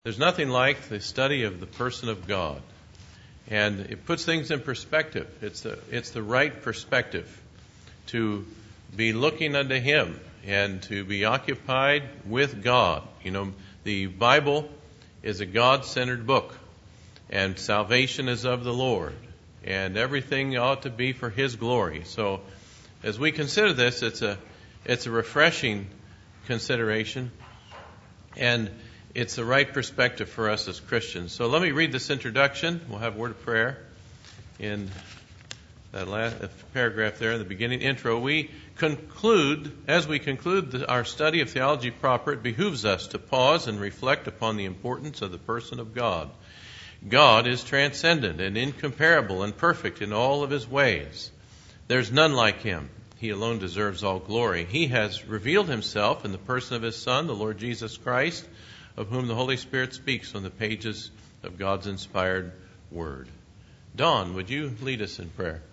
There's nothing like the study of the person of God. And it puts things in perspective. It's the right perspective to be looking unto Him and to be occupied with God. You know, the Bible is a God-centered book, and salvation is of the Lord, and everything ought to be for His glory. So as we consider this, it's a refreshing consideration, and it's the right perspective for us as Christians. So let me read this introduction. We'll have a word of prayer in that last paragraph there in the beginning intro. As we conclude our study of theology proper, it behooves us to pause and reflect upon the importance of the person of God. God is transcendent and incomparable and perfect in all of His ways. There's none like Him. He alone deserves all glory. He has revealed Himself in the person of His Son, the Lord Jesus Christ, of whom the Holy Spirit speaks on the pages of God's inspired Word. Don, would you lead us in prayer?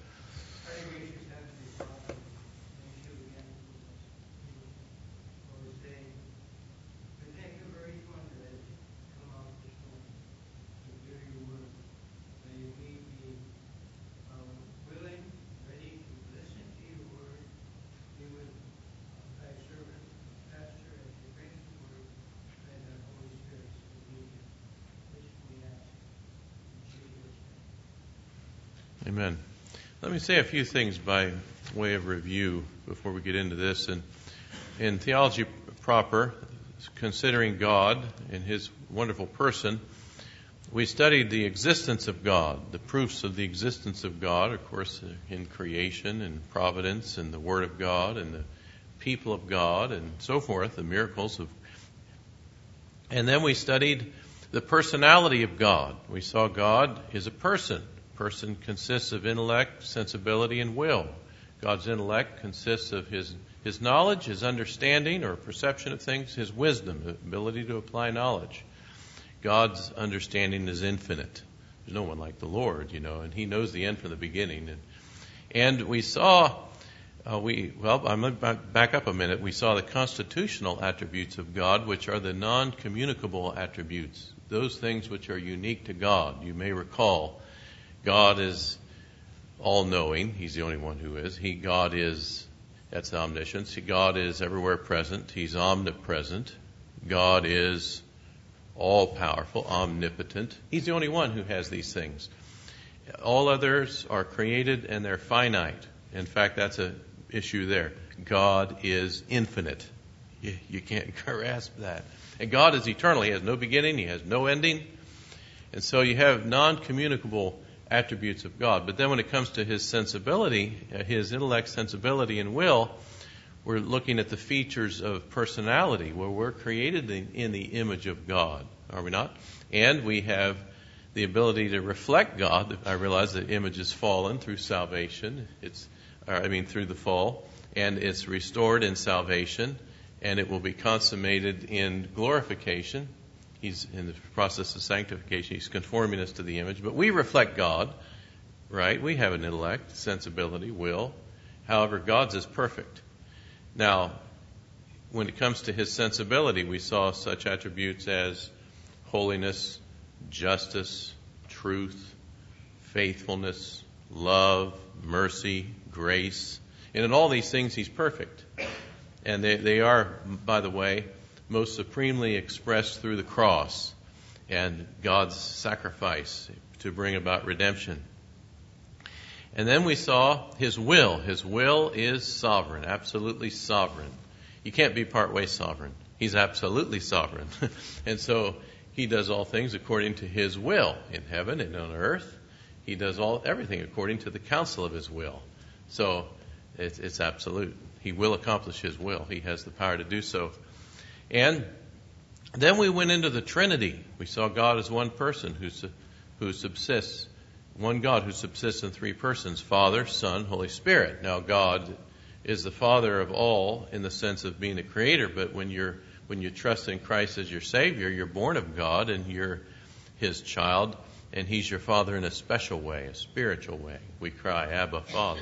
Amen. Let me say a few things by way of review before we get into this. In theology proper, considering God and His wonderful person, we studied the existence of God, the proofs of the existence of God, of course, in creation and providence and the Word of God and the people of God and so forth, the miracles of. And then we studied the personality of God. We saw God is a person. Person consists of intellect, sensibility, and will. God's intellect consists of his knowledge, His understanding or perception of things, His wisdom, the ability to apply knowledge. God's understanding is infinite. There's no one like the Lord, and He knows the end from the beginning. And we saw, I'm going to back up a minute. We saw the constitutional attributes of God, which are the non-communicable attributes, those things which are unique to God. You may recall God is all-knowing. He's the only one who is. That's omniscience. God is everywhere present. He's omnipresent. God is all-powerful, omnipotent. He's the only one who has these things. All others are created and they're finite. In fact, that's an issue there. God is infinite. You can't grasp that. And God is eternal. He has no beginning. He has no ending. And so you have non-communicable attributes of God. But then when it comes to His sensibility, His intellect, sensibility, and will, we're looking at the features of personality, where we're created in the image of God, are we not? And we have the ability to reflect God. I realize the image is fallen through salvation. Through the fall, and it's restored in salvation, and it will be consummated in glorification. He's in the process of sanctification. He's conforming us to the image. But we reflect God, right? We have an intellect, sensibility, will. However, God's is perfect. Now, when it comes to His sensibility, we saw such attributes as holiness, justice, truth, faithfulness, love, mercy, grace. And in all these things, He's perfect. And they are, by the way, most supremely expressed through the cross and God's sacrifice to bring about redemption. And then we saw His will. His will is sovereign, absolutely sovereign. You can't be partway sovereign. He's absolutely sovereign. And so He does all things according to His will in heaven and on earth. He does everything according to the counsel of His will. So it's absolute. He will accomplish His will. He has the power to do so. And then we went into the Trinity. We saw God as one person who subsists, one God who subsists in three persons, Father, Son, Holy Spirit. Now God is the Father of all in the sense of being the Creator, but when you trust in Christ as your Savior, you're born of God and you're His child, and He's your Father in a special way, a spiritual way. We cry, Abba, Father.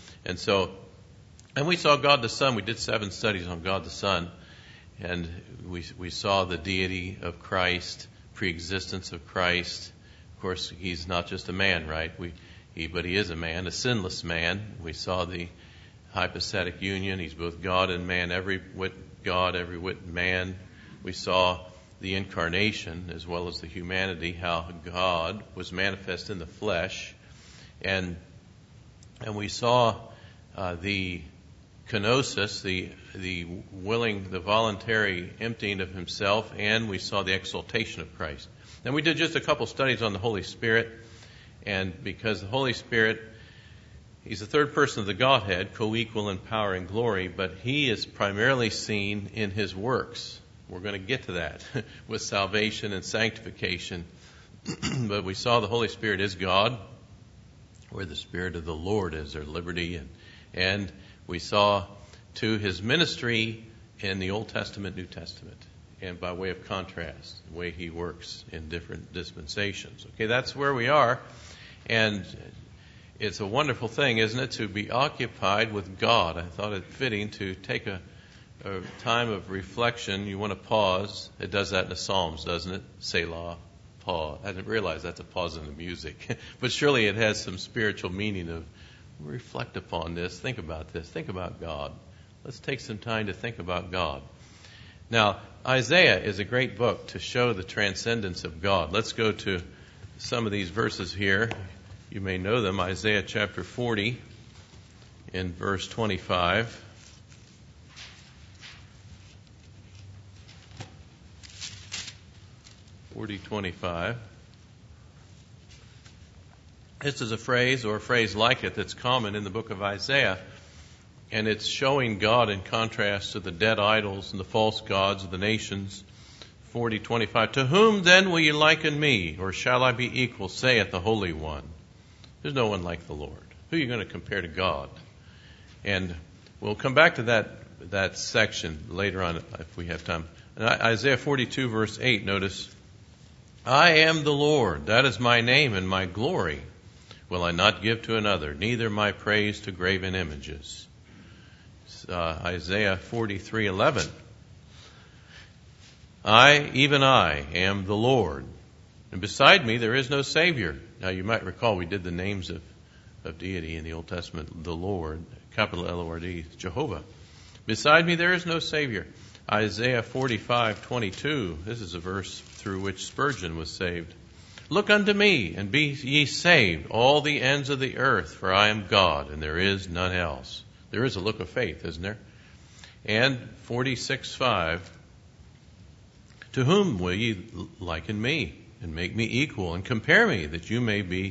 And we saw God the Son. We did 7 studies on God the Son. And we saw the deity of Christ preexistence of Christ. Of course, he's not just a man, right? But he is a man, a sinless man. We saw the hypostatic union. He's both God and man, every whit God, every whit man. We saw the incarnation as well as the humanity, how God was manifest in the flesh. And we saw the kenosis, the willing, the voluntary emptying of himself, and we saw the exaltation of Christ. And we did just a couple studies on the Holy Spirit, and because the Holy Spirit, he's the third person of the Godhead, co-equal in power and glory, but he is primarily seen in his works. We're going to get to that with salvation and sanctification. But we saw the Holy Spirit is God, where the Spirit of the Lord is their liberty. And we saw, too, his ministry in the Old Testament, New Testament, and by way of contrast, the way he works in different dispensations. Okay, that's where we are. And it's a wonderful thing, isn't it, to be occupied with God. I thought it fitting to take a time of reflection. You want to pause. It does that in the Psalms, doesn't it? Selah, pause. I didn't realize that's a pause in the music. But surely it has some spiritual meaning of reflect upon this, think about this, think about God. Let's take some time to think about God. Now, Isaiah is a great book to show the transcendence of God. Let's go to some of these verses here. You may know them. Isaiah chapter 40 in verse 25. This is a phrase or a phrase like it that's common in the book of Isaiah, and it's showing God in contrast to the dead idols and the false gods of the nations. 40:25. To whom then will you liken me, or shall I be equal, saith the Holy One? There's no one like the Lord. Who are you going to compare to God? And we'll come back to that section later on if we have time. In Isaiah 42 verse 8, notice, I am the Lord, that is my name, and my glory will I not give to another, neither my praise to graven images. Isaiah 43:11. Even I, am the Lord, and beside me there is no Savior. Now you might recall we did the names of deity in the Old Testament. The Lord, capital L-O-R-D, Jehovah. Beside me there is no Savior. Isaiah 45:22. This is a verse through which Spurgeon was saved. Look unto me, and be ye saved, all the ends of the earth, for I am God, and there is none else. There is a look of faith, isn't there? And 46:5. To whom will ye liken me, and make me equal, and compare me, that we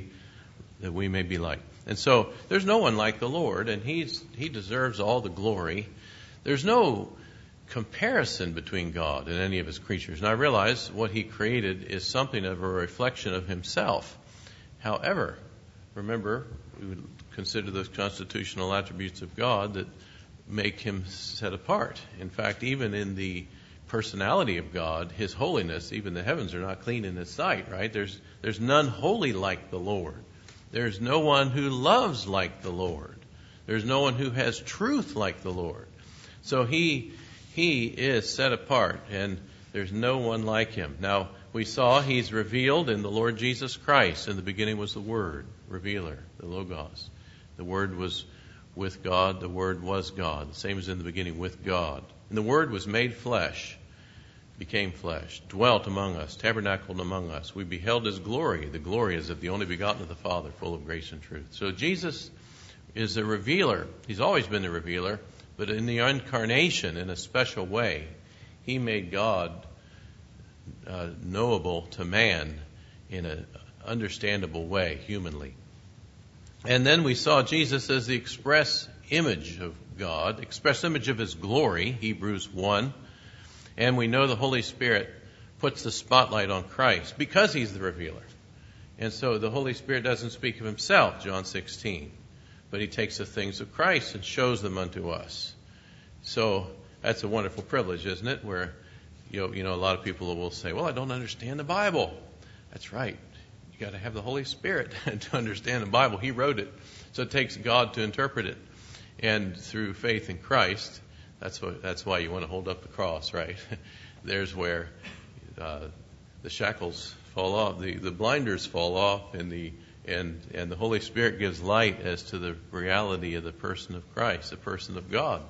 may be like? And so there's no one like the Lord, and he deserves all the glory. There's no comparison between God and any of his creatures. And I realize what he created is something of a reflection of himself. However, remember, we would consider those constitutional attributes of God that make him set apart. In fact, even in the personality of God, his holiness, even the heavens are not clean in his sight, right? There's none holy like the Lord. There's no one who loves like the Lord. There's no one who has truth like the Lord. So he is set apart, and there's no one like him. Now, we saw he's revealed in the Lord Jesus Christ. In the beginning was the Word, revealer, the Logos. The Word was with God. The Word was God. The same as in the beginning with God. And the Word was made flesh, became flesh, dwelt among us, tabernacled among us. We beheld his glory. The glory is of the only begotten of the Father, full of grace and truth. So Jesus is a revealer. He's always been a revealer. But in the incarnation, in a special way, he made God knowable to man in an understandable way, humanly. And then we saw Jesus as the express image of God, express image of his glory, Hebrews 1. And we know the Holy Spirit puts the spotlight on Christ because he's the revealer. And so the Holy Spirit doesn't speak of himself, John 16. But he takes the things of Christ and shows them unto us. So that's a wonderful privilege, isn't it? Where, a lot of people will say, well, I don't understand the Bible. That's right. You got to have the Holy Spirit to understand the Bible. He wrote it. So it takes God to interpret it. And through faith in Christ, that's why you want to hold up the cross, right? There's where the shackles fall off, the blinders fall off, and the Holy Spirit gives light as to the reality of the person of Christ, the person of God.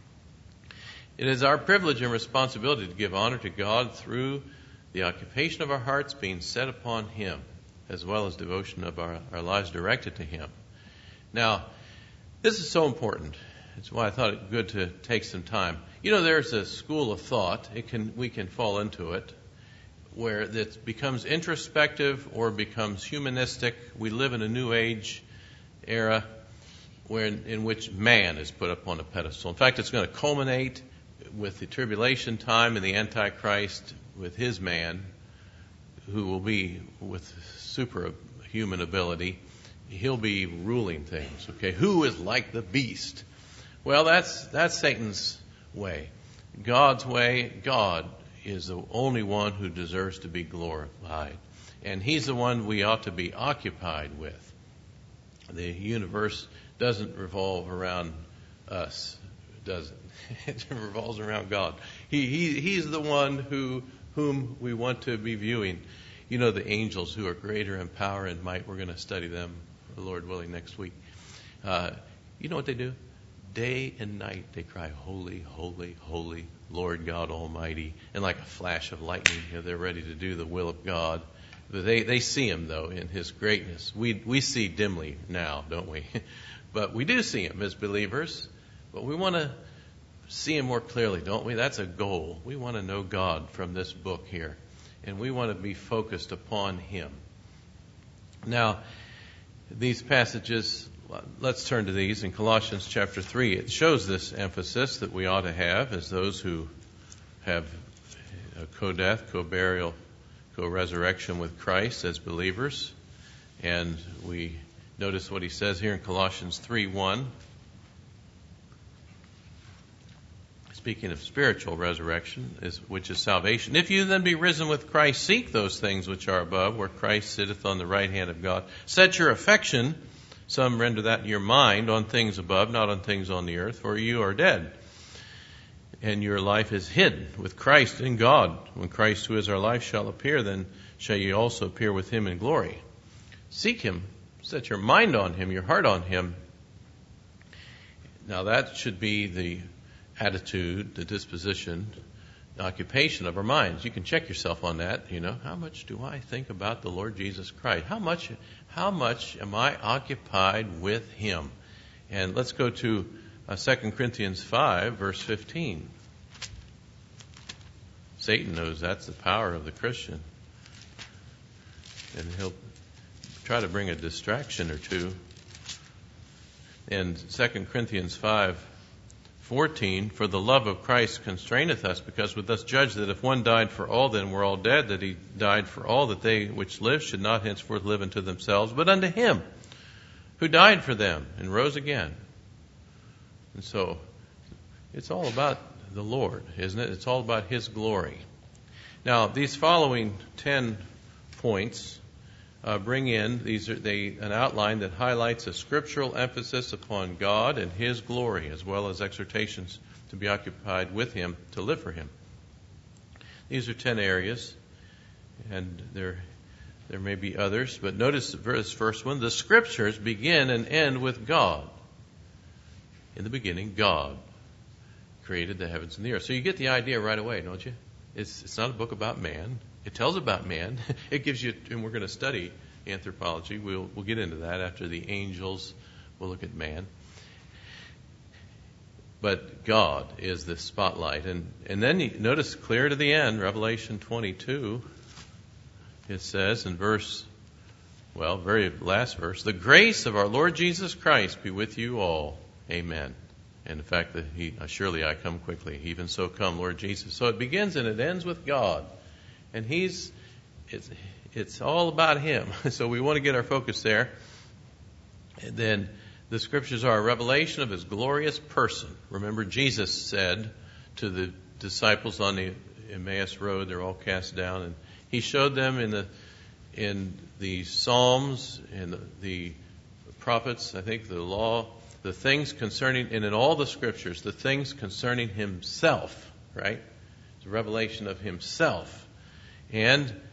It is our privilege and responsibility to give honor to God through the occupation of our hearts being set upon Him, as well as devotion of our lives directed to Him. Now, this is so important. It's why I thought it good to take some time. There's a school of thought, we can fall into it, where it becomes introspective or becomes humanistic. We live in a New Age era in which man is put up on a pedestal. In fact, it's going to culminate with the tribulation time and the Antichrist with his man, who will be with superhuman ability. He'll be ruling things. Okay, who is like the beast? Well, that's Satan's way. God's way, God is the only one who deserves to be glorified, and He's the one we ought to be occupied with. The universe doesn't revolve around us, does it? It revolves around God. He's the one whom we want to be viewing. The angels who are greater in power and might, we're going to study them, the Lord willing, next week. You know what they do? Day and night they cry, holy, holy, holy, Lord God Almighty. And like a flash of lightning, they're ready to do the will of God. But they see Him, though, in His greatness. We see dimly now, don't we? But we do see Him as believers. But we want to see Him more clearly, don't we? That's a goal. We want to know God from this book here. And we want to be focused upon Him. Now, these passages, let's turn to these. In Colossians chapter 3, it shows this emphasis that we ought to have as those who have a co-death, co-burial, co-resurrection with Christ as believers. And we notice what he says here in Colossians 3:1. Speaking of spiritual resurrection, which is salvation. If you then be risen with Christ, seek those things which are above, where Christ sitteth on the right hand of God. Set your affection, some render that in your mind, on things above, not on things on the earth, for you are dead. And your life is hid with Christ in God. When Christ, who is our life, shall appear, then shall ye also appear with Him in glory. Seek Him. Set your mind on Him, your heart on Him. Now that should be the attitude, the disposition, the occupation of our minds. You can check yourself on that. How much do I think about the Lord Jesus Christ? How much am I occupied with Him? And let's go to 2 Corinthians 5, verse 15. Satan knows that's the power of the Christian. And he'll try to bring a distraction or two. In 2 Corinthians 5:14, for the love of Christ constraineth us, because we thus judge that if one died for all, then we're all dead, that He died for all, that they which live should not henceforth live unto themselves, but unto Him who died for them and rose again. And so it's all about the Lord, isn't it? It's all about His glory. Now, these following 10 points bring in an outline that highlights a scriptural emphasis upon God and His glory, as well as exhortations to be occupied with Him, to live for Him. These are 10 areas, and there may be others, but notice this first one. The Scriptures begin and end with God. In the beginning, God created the heavens and the earth. So you get the idea right away, don't you? It's not a book about man. It tells about man. It gives you, and we're going to study anthropology. We'll get into that after the angels. We'll look at man. But God is the spotlight. And then you notice clear to the end, Revelation 22, it says in very last verse, the grace of our Lord Jesus Christ be with you all. Amen. And the fact that surely I come quickly. Even so come, Lord Jesus. So it begins and it ends with God. And it's all about Him. So we want to get our focus there. And then the Scriptures are a revelation of His glorious person. Remember, Jesus said to the disciples on the Emmaus Road, they're all cast down, and He showed them in the Psalms, in the prophets, I think the law, the things concerning, and in all the Scriptures, the things concerning Himself, right? It's a revelation of Himself. And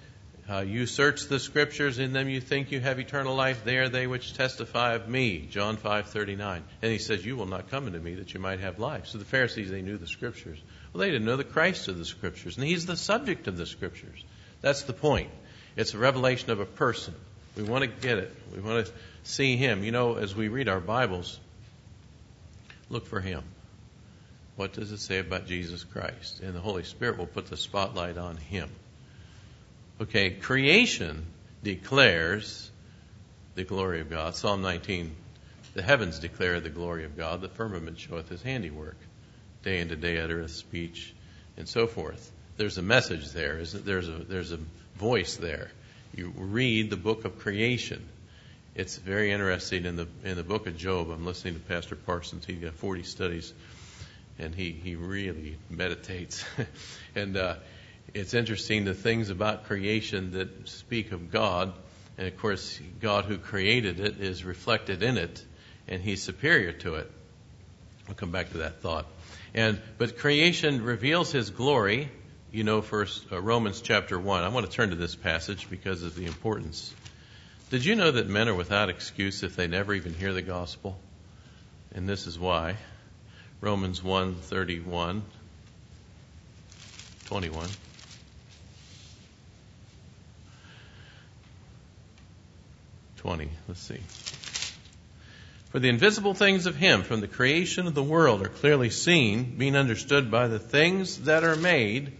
You search the Scriptures, in them you think you have eternal life. They are they which testify of me. John 5:39. And he says, you will not come unto me that you might have life. So the Pharisees, they knew the Scriptures. Well, they didn't know the Christ of the Scriptures. And he's the subject of the Scriptures. That's the point. It's a revelation of a person. We want to get it. We want to see him. You know, as we read our Bibles, look for him. What does it say about Jesus Christ? And the Holy Spirit will put the spotlight on him. Okay, creation declares the glory of God. Psalm 19, the heavens declare the glory of God. The firmament showeth his handiwork. Day unto day uttereth speech, and so forth. There's a message there, isn't there? There's a voice there. You read the book of creation. It's very interesting in the book of Job. I'm listening to Pastor Parsons. He's got 40 studies, and he really meditates. And it's interesting the things about creation that speak of God. And, of course, God who created it is reflected in it, and he's superior to it. I'll come back to that thought. But creation reveals his glory. You know, first Romans chapter 1. I want to turn to this passage because of the importance. Did you know that men are without excuse if they never even hear the gospel? And this is why. Romans 1:31, 21. Let's see. For the invisible things of him from the creation of the world are clearly seen, being understood by the things that are made.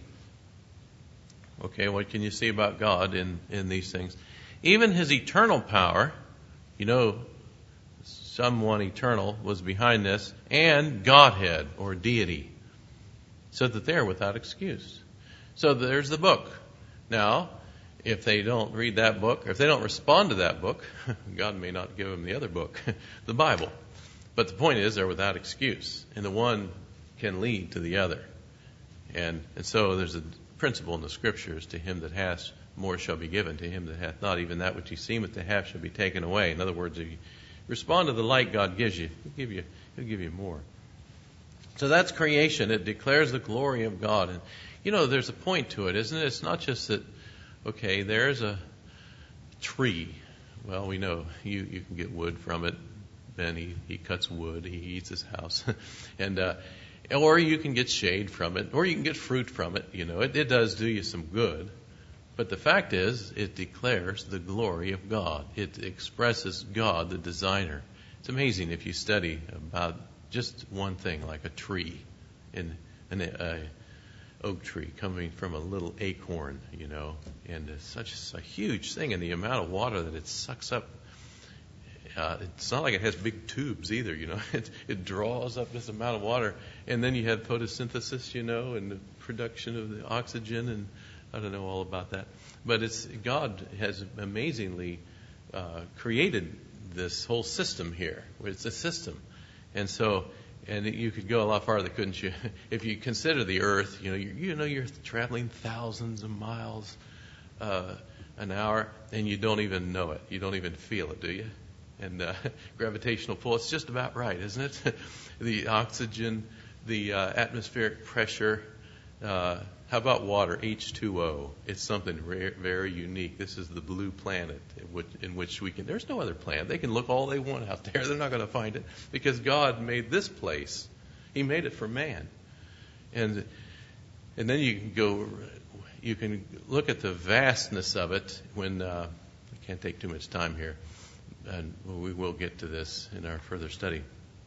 Okay, what can you see about God in these things? Even his eternal power, you know, someone eternal was behind this, and Godhead or deity, so that they're without excuse. So there's the book. Now, if they don't read that book, or if they don't respond to that book, God may not give them the other book, the Bible. But the point is, they're without excuse, and the one can lead to the other. And so there's a principle in the Scriptures: to him that hath, more shall be given; to him that hath not, even that which he seemeth to have shall be taken away. In other words, if you respond to the light God gives you, he'll give you more. So that's creation. It declares the glory of God. And, you know, there's a point to it, isn't it? It's not just that, okay, there's a tree. Well, we know you can get wood from it. Ben, he cuts wood. He heats his house. Or you can get shade from it. Or you can get fruit from it. You know, it does do you some good. But the fact is, it declares the glory of God. It expresses God, the designer. It's amazing if you study about just one thing, like a tree, an oak tree coming from a little acorn, you know, and it's such a huge thing, and the amount of water that it sucks up. It's not like it has big tubes either, you know. It draws up this amount of water, and then you have photosynthesis, you know, and the production of the oxygen, and I don't know all about that. But God has amazingly created this whole system here. It's a system. And you could go a lot farther, couldn't you? If you consider the earth, you're traveling thousands of miles an hour, and you don't even know it. You don't even feel it, do you? And gravitational pull, it's just about right, isn't it? The oxygen, the atmospheric pressure. How about water, H2O? It's something very unique. This is the blue planet in which we can. There's no other planet. They can look all they want out there. They're not going to find it because God made this place. He made it for man. And then you can look at the vastness of it when, I can't take too much time here, and we will get to this in our further study.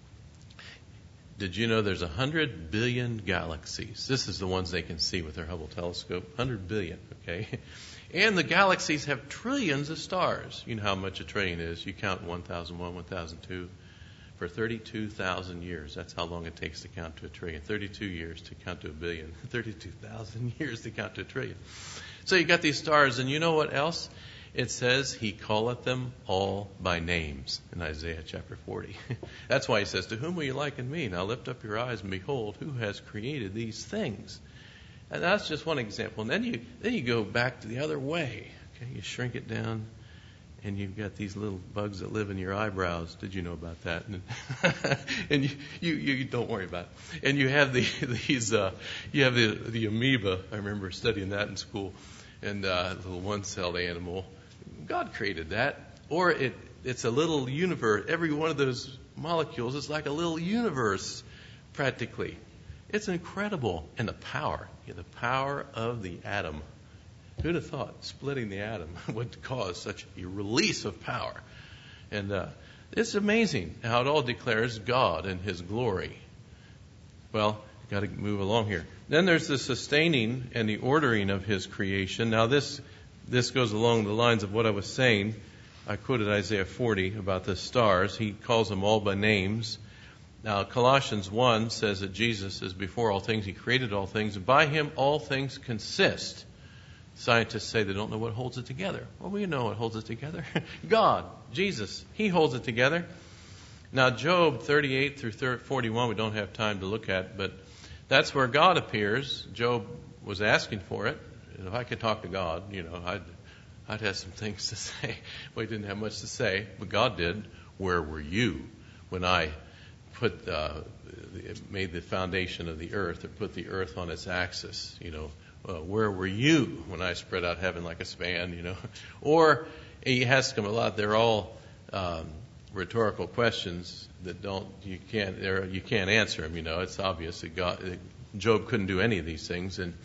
Did you know there's 100 billion galaxies? This is the ones they can see with their Hubble telescope. 100 billion, okay? And the galaxies have trillions of stars. You know how much a trillion is. You count 1001, 1002 for 32,000 years. That's how long it takes to count to a trillion. 32 years to count to a billion. 32,000 years to count to a trillion. So you got these stars, and you know what else? It says, he calleth them all by names in Isaiah chapter 40. That's why he says, to whom will you liken me? Now lift up your eyes and behold, who has created these things? And that's just one example. And then you go back to the other way. Okay, you shrink it down, and you've got these little bugs that live in your eyebrows. Did you know about that? And you don't worry about it. And you have the amoeba. I remember studying that in school. and a little one-celled animal. God created that. Or it's a little universe. Every one of those molecules is like a little universe, practically. It's incredible. And the power of the atom. Who'd have thought splitting the atom would cause such a release of power? And it's amazing how it all declares God and His glory. Well, got to move along here. Then there's the sustaining and the ordering of His creation. Now this goes along the lines of what I was saying. I quoted Isaiah 40 about the stars. He calls them all by names. Now Colossians 1 says that Jesus is before all things. He created all things. And by Him all things consist. Scientists say they don't know what holds it together. Well, we know what holds it together. God, Jesus, He holds it together. Now, Job 38 through 41, we don't have time to look at, but that's where God appears. Job was asking for it. And if I could talk to God, I'd have some things to say. Well, He didn't have much to say, but God did. Where were you when I made the foundation of the earth, or put the earth on its axis? Where were you when I spread out heaven like a span? Or he asks them a lot. They're all rhetorical questions that you can't answer them. It's obvious that Job couldn't do any of these things, and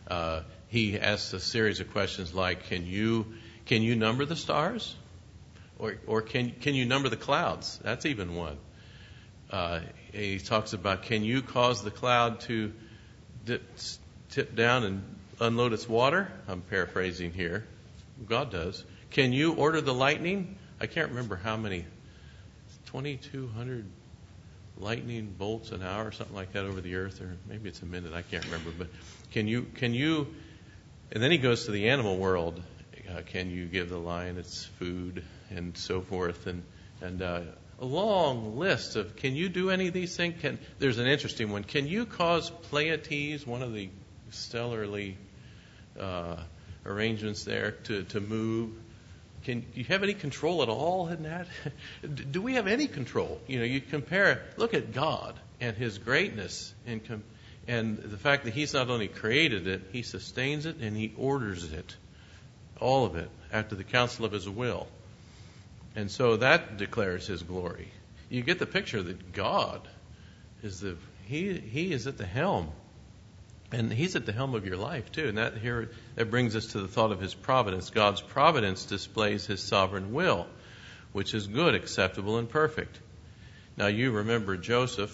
he asks a series of questions like, can you number the stars, or can you number the clouds? That's even one. He talks about, can you cause the cloud to tip down and unload its water? I'm paraphrasing here. God does. Can you order the lightning? I can't remember how many, 2,200 lightning bolts an hour or something like that over the earth, or maybe it's a minute, I can't remember. But can you, and then he goes to the animal world. Can you give the lion its food and so forth? And a long list of, can you do any of these things? There's an interesting one. Can you cause Pleiades, one of the stellarly arrangements there, to move? Can you have any control at all in that? Do we have any control? You compare, look at God and His greatness and the fact that He's not only created it, He sustains it and He orders it, all of it, after the counsel of His will. And so that declares His glory. You get the picture that God is He is at the helm. And He's at the helm of your life too. And that brings us to the thought of His providence. God's providence displays His sovereign will, which is good, acceptable, and perfect. Now you remember Joseph,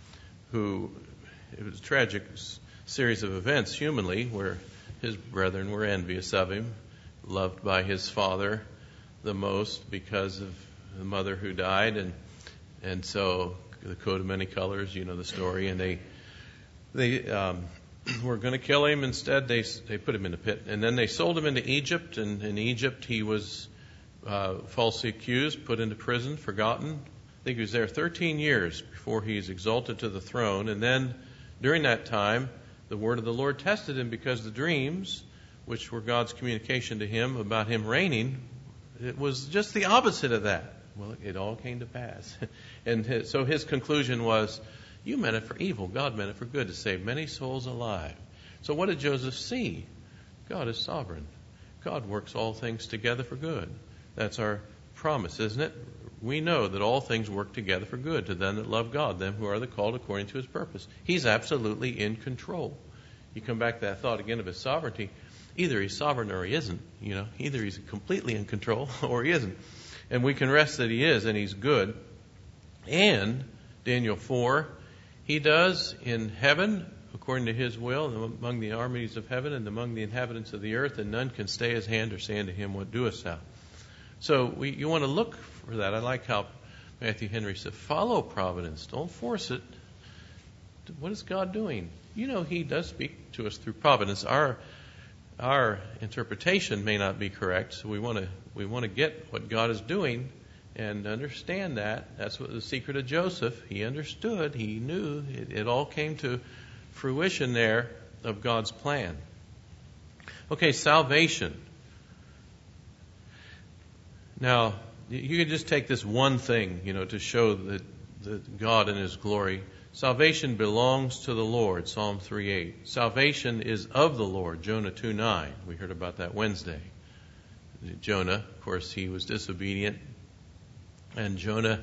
it was a tragic series of events humanly, where his brethren were envious of him, loved by his father the most because of the mother who died, and so the coat of many colors, the story, and they were going to kill him. Instead, they put him in a pit. And then they sold him into Egypt. And in Egypt, he was falsely accused, put into prison, forgotten. I think he was there 13 years before he's exalted to the throne. And then during that time, the word of the Lord tested him, because the dreams, which were God's communication to him about him reigning, it was just the opposite of that. Well, it all came to pass. And so his conclusion was, you meant it for evil. God meant it for good, to save many souls alive. So what did Joseph see? God is sovereign. God works all things together for good. That's our promise, isn't it? We know that all things work together for good to them that love God, them who are the called according to His purpose. He's absolutely in control. You come back to that thought again of His sovereignty. Either He's sovereign or He isn't. Either He's completely in control or He isn't. And we can rest that He is, and He's good. And Daniel 4, He does in heaven, according to His will, among the armies of heaven and among the inhabitants of the earth, and none can stay His hand or say unto Him, what doest thou? So you want to look for that. I like how Matthew Henry said, follow providence. Don't force it. What is God doing? He does speak to us through providence. Our interpretation may not be correct, so we want to get what God is doing and understand that. That's what the secret of Joseph. He understood. He knew. It all came to fruition there of God's plan. Okay, salvation. Now, you can just take this one thing, to show that God in His glory Salvation belongs to the Lord, Psalm 3:8. Salvation is of the Lord, Jonah 2:9. We heard about that Wednesday. Jonah, of course, he was disobedient. And Jonah,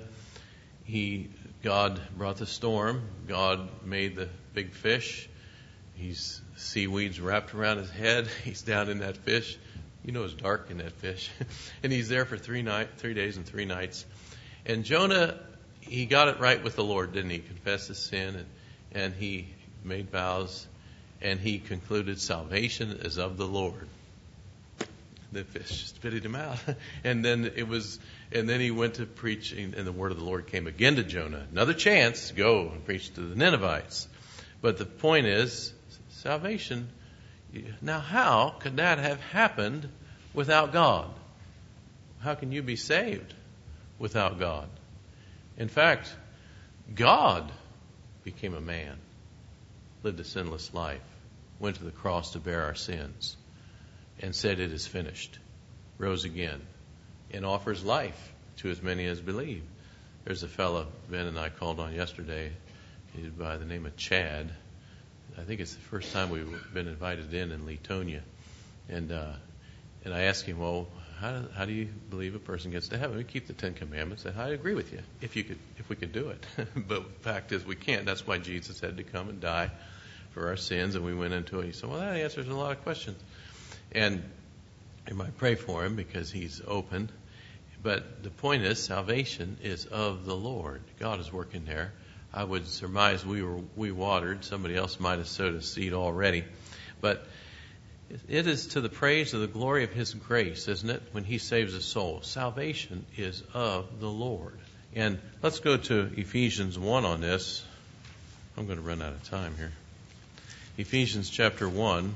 God brought the storm. God made the big fish. He's seaweeds wrapped around his head. He's down in that fish. You know it's dark in that fish. And he's there for 3 days and 3 nights. And Jonah, he got it right with the Lord, didn't he? Confessed his sin and he made vows and he concluded salvation is of the Lord. The fish spitted him out. And then he went to preach, and the word of the Lord came again to Jonah. Another chance, go and preach to the Ninevites. But the point is, salvation. Now, how could that have happened without God? How can you be saved without God? In fact, God became a man, lived a sinless life, went to the cross to bear our sins, and said it is finished, rose again, and offers life to as many as believe. There's a fellow Ben and I called on yesterday. He's by the name of Chad. I think it's the first time we've been invited in Latonia. And I asked him, well, how do you believe a person gets to heaven? We keep the 10 Commandments. And I agree with you, if we could do it. But the fact is we can't. That's why Jesus had to come and die for our sins, and we went into it. He said, well, that answers a lot of questions. And you might pray for him because he's open. But the point is, salvation is of the Lord. God is working there. I would surmise we watered. Somebody else might have sowed a seed already. But it is to the praise of the glory of His grace, isn't it, when He saves a soul. Salvation is of the Lord. And let's go to Ephesians 1 on this. I'm going to run out of time here. Ephesians chapter 1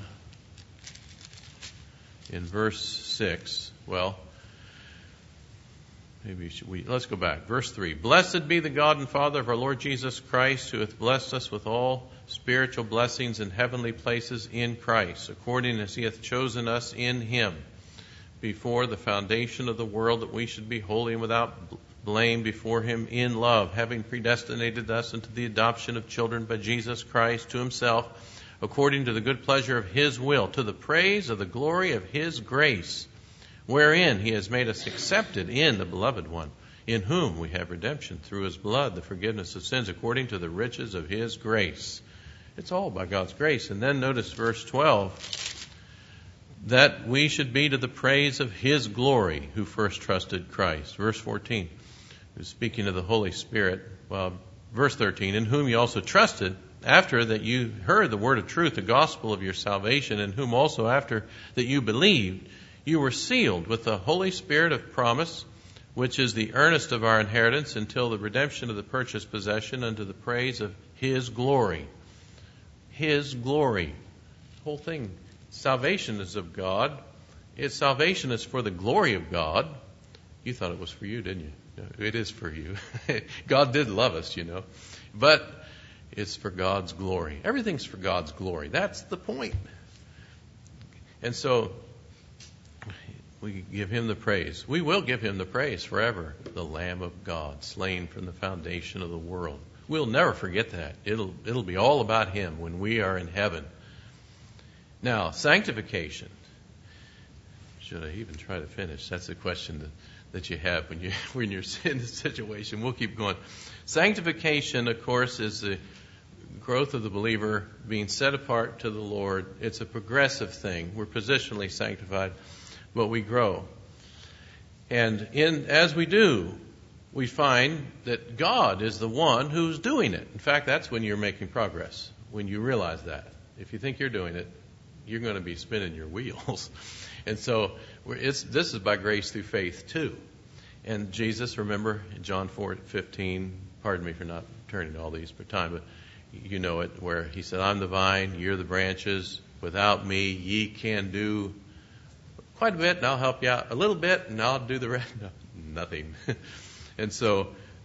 in verse 6. Well, let's go back. Verse 3. Blessed be the God and Father of our Lord Jesus Christ, who hath blessed us with all spiritual blessings in heavenly places in Christ, according as He hath chosen us in Him before the foundation of the world, that we should be holy and without blame before Him in love, having predestinated us unto the adoption of children by Jesus Christ to Himself, according to the good pleasure of His will, to the praise of the glory of His grace, wherein He has made us accepted in the Beloved One, in whom we have redemption through His blood, the forgiveness of sins, according to the riches of His grace. It's all by God's grace. And then notice verse 12, that we should be to the praise of His glory, who first trusted Christ. Verse 14, who's speaking of the Holy Spirit. Well, verse 13, in whom you also trusted, after that you heard the word of truth, the gospel of your salvation, in whom also after that you believed, you were sealed with the Holy Spirit of promise, which is the earnest of our inheritance until the redemption of the purchased possession unto the praise of His glory. His glory. The whole thing. Salvation is of God. Salvation is for the glory of God. You thought it was for you, didn't you? No, it is for you. God did love us, you know. But it's for God's glory. Everything's for God's glory. That's the point. And so we give Him the praise. We will give Him the praise forever. The Lamb of God, slain from the foundation of the world. We'll never forget that. It'll be all about Him when we are in heaven. Now, sanctification. Should I even try to finish? That's the question that you have when you're in this situation. We'll keep going. Sanctification, of course, is the growth of the believer being set apart to the Lord. It's a progressive thing. We're positionally sanctified, but we grow. And as we do, we find that God is the one who's doing it. In fact, that's when you're making progress, when you realize that. If you think you're doing it, you're going to be spinning your wheels. And so this is by grace through faith too. And Jesus, remember in John 4:15, pardon me for not turning to all these for time, but you know it, where He said, I'm the vine, you're the branches. Without me, ye can do quite a bit, and I'll help you out a little bit, and I'll do the rest. No, nothing. And so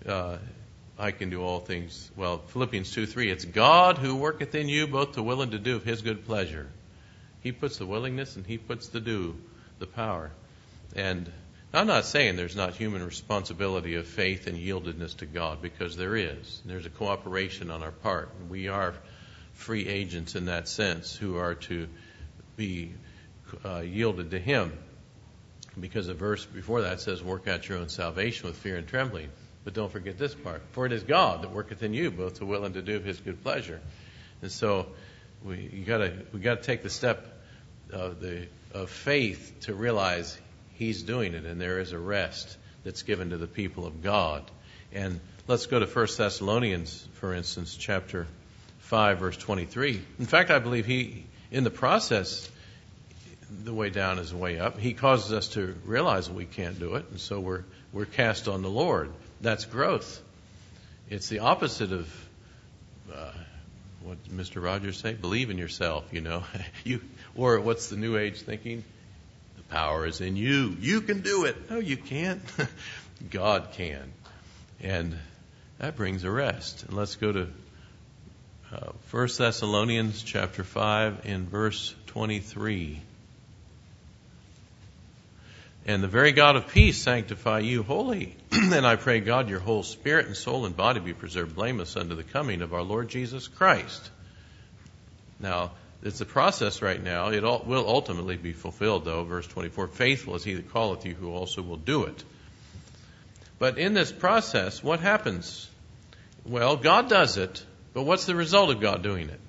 I can do all things. Well, Philippians 2:3, it's God who worketh in you both to will and to do of His good pleasure. He puts the willingness and He puts the do, the power. And I'm not saying there's not human responsibility of faith and yieldedness to God, because there is. There's a cooperation on our part. We are free agents in that sense who are to be yielded to Him. Because the verse before that says, work out your own salvation with fear and trembling. But don't forget this part. For it is God that worketh in you, both to will and to do of His good pleasure. And so we got to take the step of faith to realize He's doing it, and there is a rest that's given to the people of God. And let's go to 1 Thessalonians, for instance, chapter 5, verse 23. In fact, I believe in the process, the way down is the way up. He causes us to realize that we can't do it, and so we're cast on the Lord. That's growth. It's the opposite of what did Mr. Rogers say? Believe in yourself, or what's the New Age thinking? The power is in you. You can do it. No, you can't. God can. And that brings a rest. And let's go to 1 Thessalonians chapter 5 and verse 23. And the very God of peace sanctify you wholly. And I pray God your whole spirit and soul and body be preserved blameless unto the coming of our Lord Jesus Christ. Now, it's a process right now. It will ultimately be fulfilled, though. Verse 24, faithful is He that calleth you, who also will do it. But in this process, what happens? Well, God does it, but what's the result of God doing it?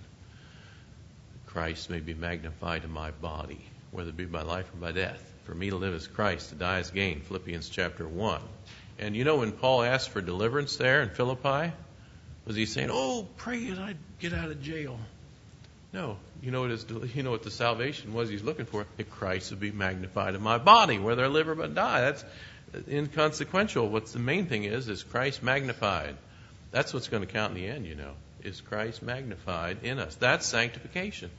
Christ may be magnified in my body, whether it be by life or by death. For me to live is Christ, to die is gain. Philippians chapter 1. And when Paul asked for deliverance there in Philippi, was he saying, pray that I get out of jail? No. You know what the salvation was he's looking for? That Christ would be magnified in my body, whether I live or but die. That's inconsequential. What's the main thing is Christ magnified. That's what's going to count in the end, is Christ magnified in us. That's sanctification.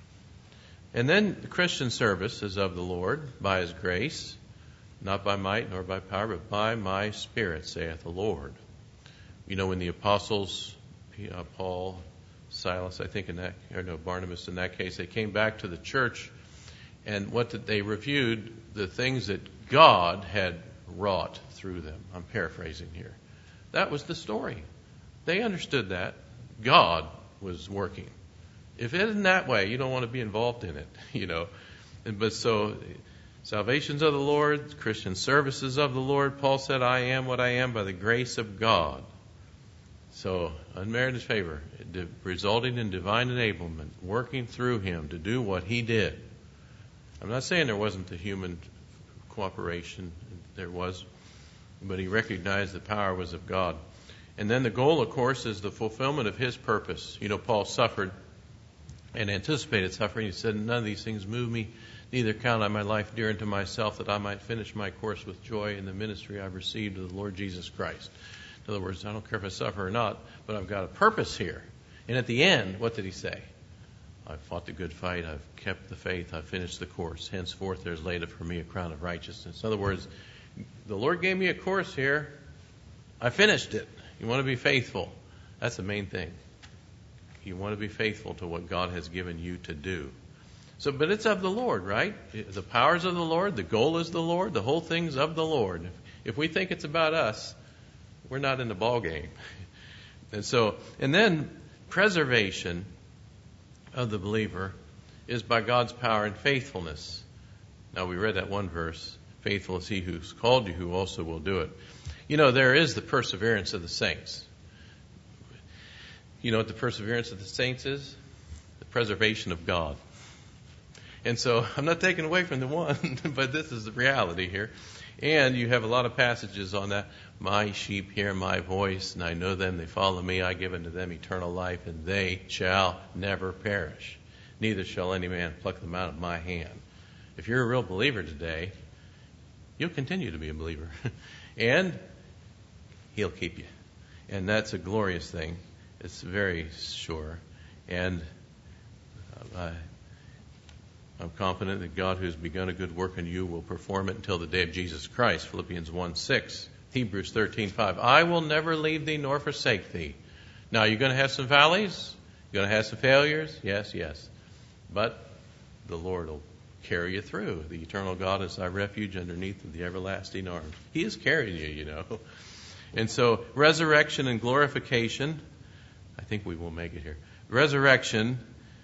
And then the Christian service is of the Lord by His grace, not by might nor by power, but by my Spirit, saith the Lord. When the apostles, Paul, Silas, Barnabas in that case, they came back to the church, and they reviewed the things that God had wrought through them. I'm paraphrasing here. That was the story. They understood that God was working. If it isn't that way, you don't want to be involved in it, But so, salvation's of the Lord, Christian services of the Lord. Paul said, I am what I am by the grace of God. So, unmerited favor, resulting in divine enablement, working through Him to do what He did. I'm not saying there wasn't the human cooperation. There was. But He recognized the power was of God. And then the goal, of course, is the fulfillment of His purpose. Paul suffered and anticipated suffering. He said, none of these things move me, neither count I my life dear unto myself, that I might finish my course with joy in the ministry I've received of the Lord Jesus Christ. In other words, I don't care if I suffer or not, but I've got a purpose here. And at the end, what did he say? I've fought the good fight, I've kept the faith, I've finished the course. Henceforth there's laid up for me a crown of righteousness. In other words, the Lord gave me a course here. I finished it. You want to be faithful. That's the main thing. You want to be faithful to what God has given you to do. But it's of the Lord, right? The power's of the Lord. The goal is the Lord. The whole thing's of the Lord. If we think it's about us, we're not in the ball game. And then preservation of the believer is by God's power and faithfulness. Now, we read that one verse. Faithful is He who's called you, who also will do it. There is the perseverance of the saints. You know what the perseverance of the saints is? The preservation of God. And so I'm not taking away from the one, but this is the reality here. And you have a lot of passages on that. My sheep hear my voice, and I know them, they follow me. I give unto them eternal life, and they shall never perish. Neither shall any man pluck them out of my hand. If you're a real believer today, you'll continue to be a believer. And He'll keep you. And that's a glorious thing. It's very sure. And I'm confident that God who has begun a good work in you will perform it until the day of Jesus Christ. Philippians 1:6. Hebrews 13:5. I will never leave thee nor forsake thee. Now, you're going to have some valleys. You're going to have some failures. Yes. But the Lord will carry you through. The eternal God is thy refuge underneath of the everlasting arms. He is carrying you, you know. And so resurrection and glorification, I think we will make it here. Resurrection,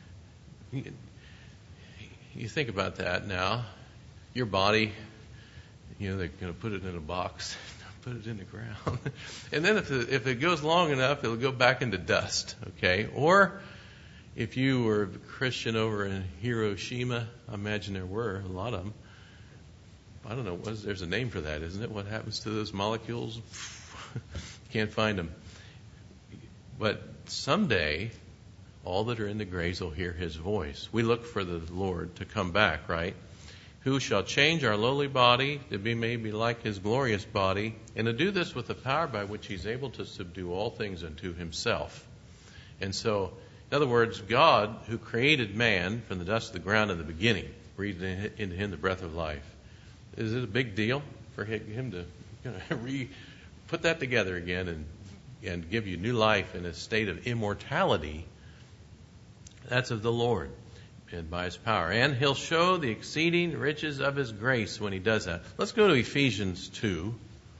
you think about that now. Your body, you know, they're going to put it in a box, put it in the ground. And then if it goes long enough, it'll go back into dust, okay? Or if you were a Christian over in Hiroshima, I imagine there were a lot of them. I don't know, there's a name for that, isn't it? What happens to those molecules? Can't find them. But someday, all that are in the graves will hear his voice. We look for the Lord to come back, right? Who shall change our lowly body to be maybe like his glorious body, and to do this with the power by which he's able to subdue all things unto himself. And so, in other words, God, who created man from the dust of the ground in the beginning, breathed into him the breath of life. Is it a big deal for him to put that together again and give you new life in a state of immortality? That's of the Lord and by his power. And he'll show the exceeding riches of his grace when he does that. Let's go to Ephesians 2.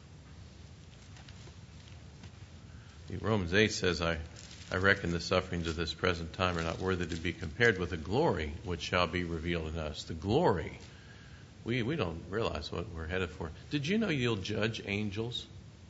Romans 8 says, I reckon the sufferings of this present time are not worthy to be compared with the glory which shall be revealed in us. The glory. We don't realize what we're headed for. Did you know you'll judge angels?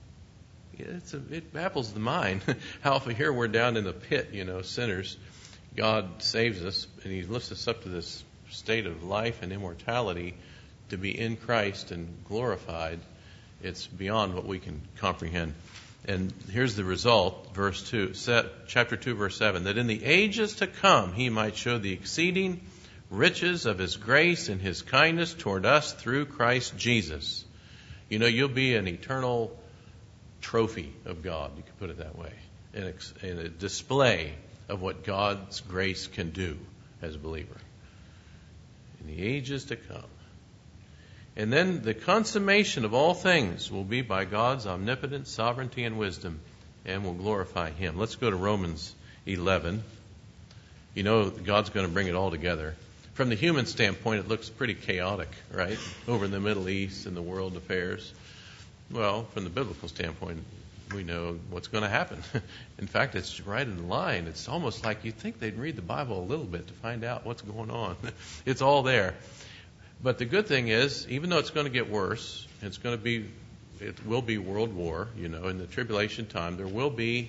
It baffles the mind how if here we're down in the pit, you know, sinners, God saves us and he lifts us up to this state of life and immortality to be in Christ and glorified. It's beyond what we can comprehend. And here's the result, chapter 2, verse 7, that in the ages to come he might show the exceeding riches of his grace and his kindness toward us through Christ Jesus. You know, you'll be an eternal trophy of God, you could put it that way, and a display of what God's grace can do as a believer in the ages to come. And then the consummation of all things will be by God's omnipotence, sovereignty, and wisdom, and will glorify him. Let's go to Romans 11. You know, God's going to bring it all together. From the human standpoint, it looks pretty chaotic, right? Over in the Middle East and the world affairs. Well, from the biblical standpoint, we know what's going to happen. In fact, it's right in line. It's almost like you'd think they'd read the Bible a little bit to find out what's going on. It's all there. But the good thing is, even though it's going to get worse, it will be world war, you know, in the tribulation time, there will be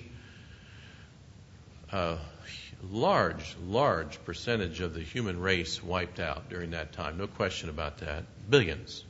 a large percentage of the human race wiped out during that time. No question about that. Billions.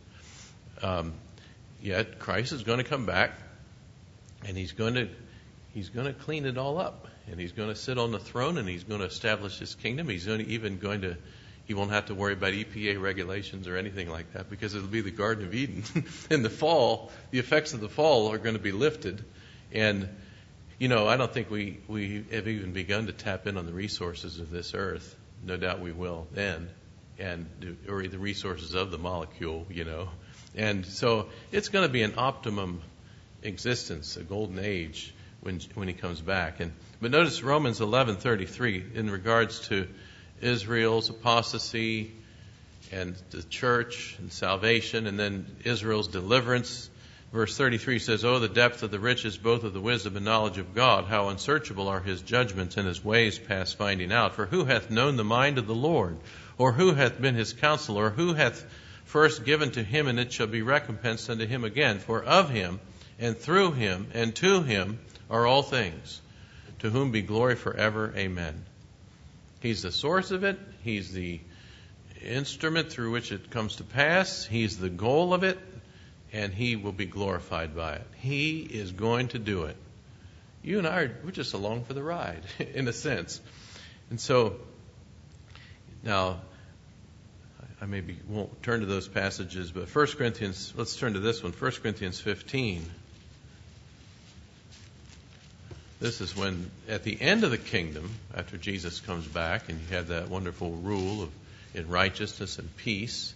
Yet Christ is going to come back, and he's going to clean it all up, and he's going to sit on the throne, and he's going to establish his kingdom. He won't have to worry about EPA regulations or anything like that, because it'll be the Garden of Eden. In the fall, the effects of the fall are going to be lifted, and you know, I don't think we have even begun to tap in on the resources of this earth. No doubt we will then, or the resources of the molecule, you know. And so it's going to be an optimum existence, a golden age when he comes back. But notice Romans 11:33 in regards to Israel's apostasy and the church and salvation, and then Israel's deliverance. Verse 33 says, "Oh, the depth of the riches, both of the wisdom and knowledge of God! How unsearchable are his judgments and his ways past finding out! For who hath known the mind of the Lord? Or who hath been his counselor? Or who hath first given to him, and it shall be recompensed unto him again? For of him, and through him, and to him are all things, to whom be glory forever. Amen." He's the source of it. He's the instrument through which it comes to pass. He's the goal of it, and he will be glorified by it. He is going to do it. You and I, we're just along for the ride, in a sense. And so, now, I maybe won't turn to those passages, but 1 Corinthians, let's turn to this one, 1 Corinthians 15. This is when, at the end of the kingdom, after Jesus comes back, and you have that wonderful rule in righteousness and peace.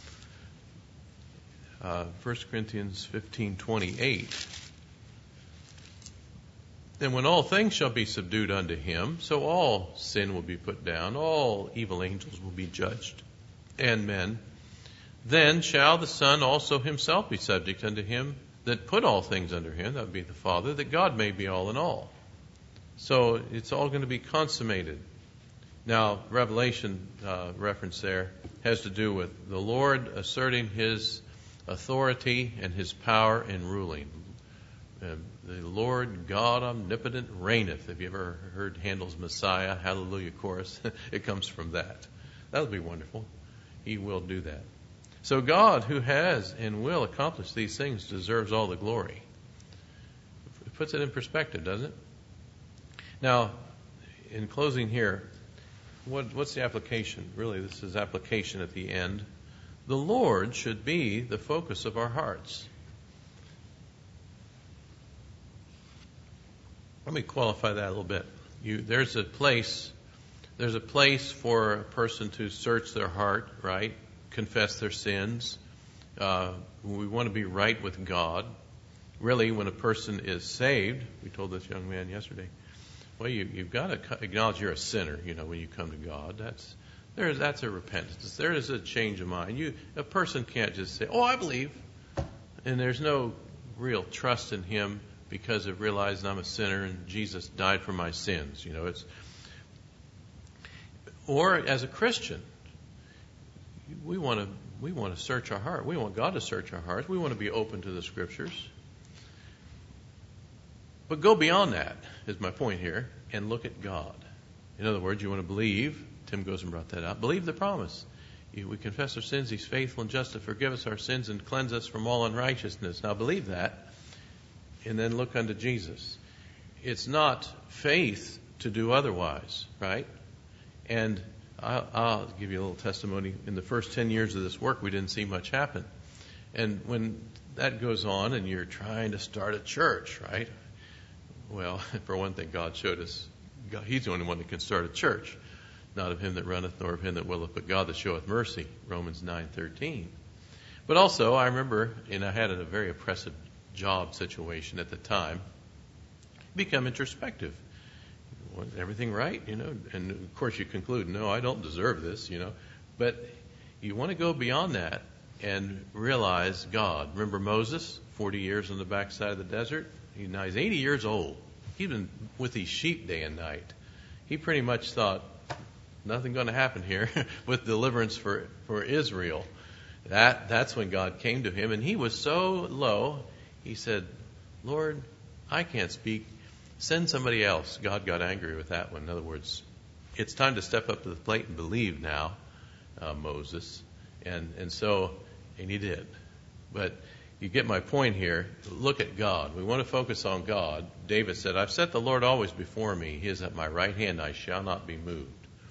1 Corinthians 15:28. "Then when all things shall be subdued unto him, so all sin will be put down, all evil angels will be judged, and men, then shall the Son also himself be subject unto him that put all things under him, that would be the Father, that God may be all in all. So it's all going to be consummated. Now, Revelation reference there has to do with the Lord asserting his authority and his power in ruling. The Lord God omnipotent reigneth. Have you ever heard Handel's Messiah, Hallelujah chorus? It comes from that. That would be wonderful. He will do that. So God, who has and will accomplish these things, deserves all the glory. It puts it in perspective, doesn't it? Now, in closing here, what's the application? Really, this is application at the end. The Lord should be the focus of our hearts. Let me qualify that a little bit. There's a place for a person to search their heart, right? Confess their sins. We want to be right with God. Really, when a person is saved, we told this young man yesterday, well, you've got to acknowledge you're a sinner, when you come to God. That's a repentance. There is a change of mind. A person can't just say, oh, I believe, and there's no real trust in him because of realizing I'm a sinner and Jesus died for my sins. Or as a Christian, we want to search our heart. We want God to search our hearts. We want to be open to the Scriptures. But go beyond that, is my point here, and look at God. In other words, you want to believe. Tim Gosen brought that out. Believe the promise. We confess our sins. He's faithful and just to forgive us our sins and cleanse us from all unrighteousness. Now believe that, and then look unto Jesus. It's not faith to do otherwise, right? And I'll give you a little testimony. In the first 10 years of this work, we didn't see much happen. And when that goes on and you're trying to start a church, right? Well, for one thing, God showed us He's the only one that can start a church. Not of him that runneth, nor of him that willeth, but God that showeth mercy. Romans 9:13. But also, I remember, and I had a very oppressive job situation at the time, become introspective. Was everything right? And of course you conclude, no, I don't deserve this, But you want to go beyond that and realize God. Remember Moses, 40 years on the backside of the desert? Now he's 80 years old. He's been with these sheep day and night. He pretty much thought, nothing going to happen here with deliverance for Israel. That's when God came to him, and he was so low, he said, Lord, I can't speak. Send somebody else. God got angry with that one. In other words, it's time to step up to the plate and believe now, Moses. And he did. But you get my point here. Look at God. We want to focus on God. David said, I've set the Lord always before me. He is at my right hand. I shall not be moved.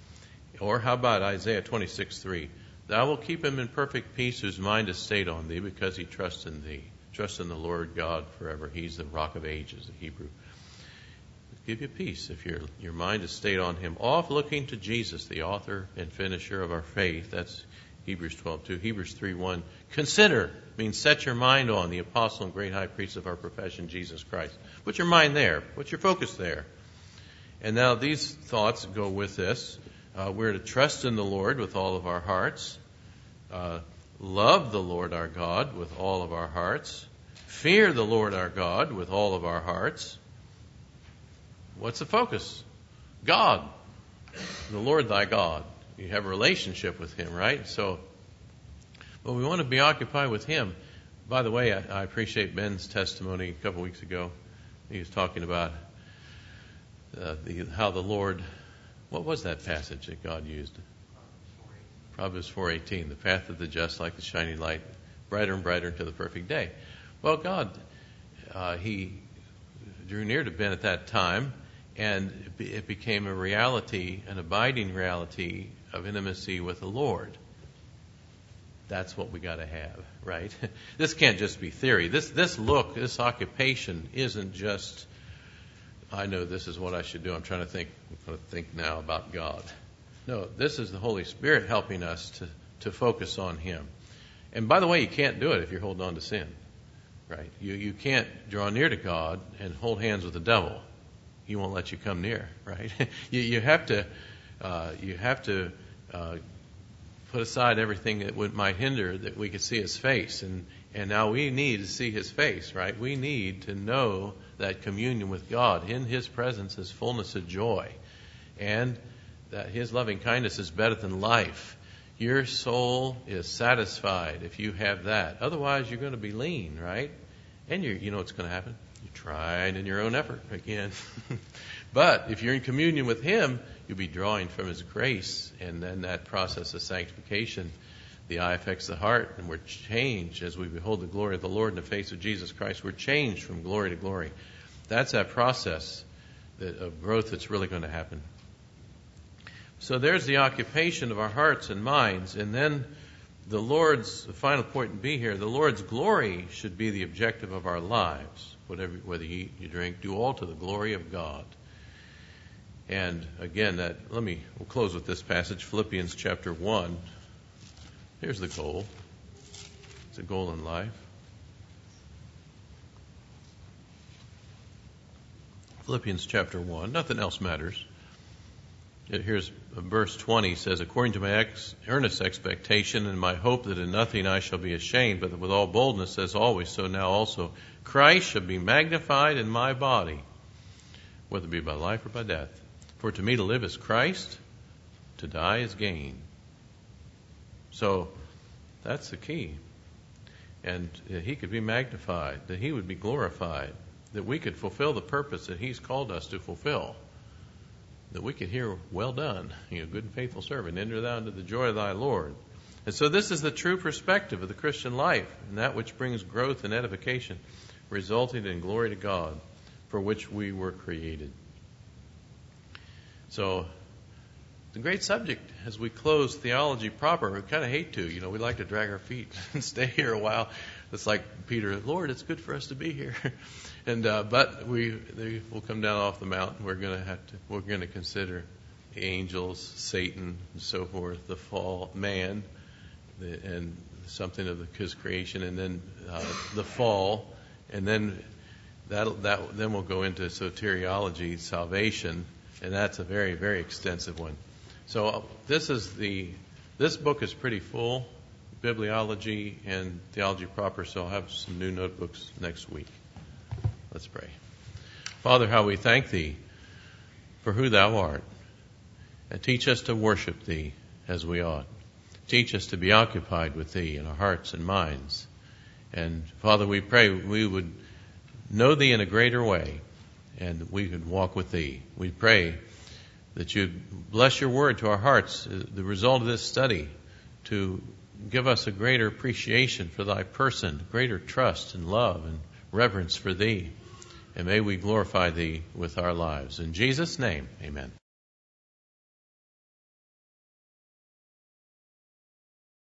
Or how about Isaiah 26:3? Thou wilt keep him in perfect peace whose mind is stayed on thee because he trusts in thee. Trust in the Lord God forever. He's the rock of ages, the Hebrew. Give you peace if your mind is stayed on him. Off looking to Jesus, the author and finisher of our faith. That's Hebrews 12:2. Hebrews 3:1. Consider means set your mind on the apostle and great high priest of our profession, Jesus Christ. Put your mind there. Put your focus there. And now these thoughts go with this. We're to trust in the Lord with all of our hearts. Love the Lord our God with all of our hearts. Fear the Lord our God with all of our hearts. What's the focus? God. The Lord thy God. You have a relationship with him, right? But we want to be occupied with him. By the way, I appreciate Ben's testimony a couple weeks ago. He was talking about how the Lord... What was that passage that God used? Proverbs 4:18. The path of the just like the shining light, brighter and brighter until the perfect day. Well, God, he drew near to Ben at that time, and it became a reality, an abiding reality of intimacy with the Lord. That's what we got to have, right? This can't just be theory. This occupation isn't just, I know this is what I should do. I'm going to think now about God. No, this is the Holy Spirit helping us to focus on him. And by the way, you can't do it if you're holding on to sin, right? You can't draw near to God and hold hands with the devil. He won't let you come near, right? You have to put aside everything that might hinder that we could see His face. And now we need to see His face, right? We need to know that communion with God. In His presence is fullness of joy. And that His loving kindness is better than life. Your soul is satisfied if you have that. Otherwise, you're going to be lean, right? And you know what's going to happen? You tried in your own effort again. But if you're in communion with Him, you'll be drawing from His grace. And then that process of sanctification, the eye affects the heart, and we're changed as we behold the glory of the Lord in the face of Jesus Christ. We're changed from glory to glory. That's that process of growth that's really going to happen. So there's the occupation of our hearts and minds. And then the final point in B here, the Lord's glory should be the objective of our lives. Whether you eat, you drink, do all to the glory of God. And again, we'll close with this passage, Philippians chapter 1. Here's the goal. It's a goal in life. Philippians chapter 1. Nothing else matters. Here's verse 20 says, according to my earnest expectation and my hope that in nothing I shall be ashamed, but that with all boldness, as always, so now also, Christ shall be magnified in my body, whether it be by life or by death. For to me to live is Christ, to die is gain. So that's the key. And He could be magnified, that He would be glorified, that we could fulfill the purpose that He's called us to fulfill. That we could hear, well done, good and faithful servant, enter thou into the joy of thy Lord. And so this is the true perspective of the Christian life, and that which brings growth and edification, resulting in glory to God, for which we were created. So, it's a great subject as we close theology proper. We kind of hate to, we like to drag our feet and stay here a while. It's like Peter, Lord, it's good for us to be here. And but we'll come down off the mountain. We're going to consider the angels, Satan, and so forth, the fall, man, and something of His creation, and then the fall, and then then we'll go into soteriology, salvation, and that's a very, very extensive one. So this book is pretty full, bibliology and theology proper. So I'll have some new notebooks next week. Let's pray. Father, how we thank Thee for who Thou art, and teach us to worship Thee as we ought. Teach us to be occupied with Thee in our hearts and minds. And Father, we pray we would know Thee in a greater way, and we could walk with Thee. We pray that You'd bless Your word to our hearts, the result of this study, to give us a greater appreciation for Thy person, greater trust and love and reverence for Thee. And may we glorify Thee with our lives. In Jesus' name, amen.